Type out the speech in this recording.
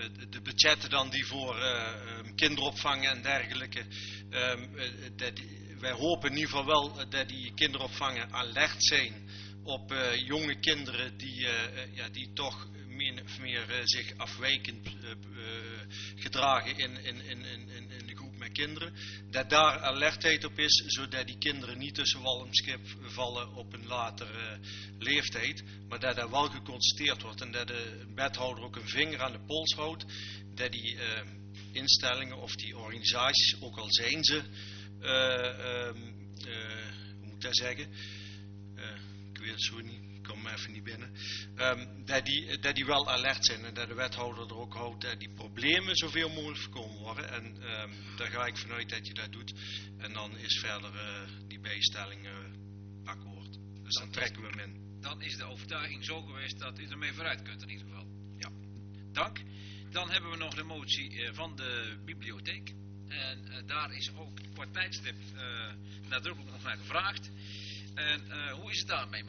de budgetten dan die voor kinderopvang en dergelijke. Wij hopen in ieder geval wel dat die kinderopvangen alert zijn op jonge kinderen die toch min of meer zich afwijkend gedragen in de groep met kinderen. Dat daar alertheid op is, zodat die kinderen niet tussen wal en schip vallen op een latere leeftijd. Maar dat dat wel geconstateerd wordt en dat de wethouder ook een vinger aan de pols houdt. Dat die instellingen of die organisaties, ook al zijn ze, hoe moet ik dat zeggen? Ik weet het zo niet. Ik kom even niet binnen. Dat die wel alert zijn en dat de wethouder er ook houdt dat die problemen zoveel mogelijk voorkomen worden. En daar ga ik vanuit dat je dat doet. En dan is verder die bijstelling akkoord. Dus dan trekken we hem in. Dan is de overtuiging zo geweest dat u ermee vooruit kunt in ieder geval. Ja. Dank. Dan hebben we nog de motie van de bibliotheek. En daar is ook qua tijdstip nadrukkelijk nog naar gevraagd. En hoe is het daarmee?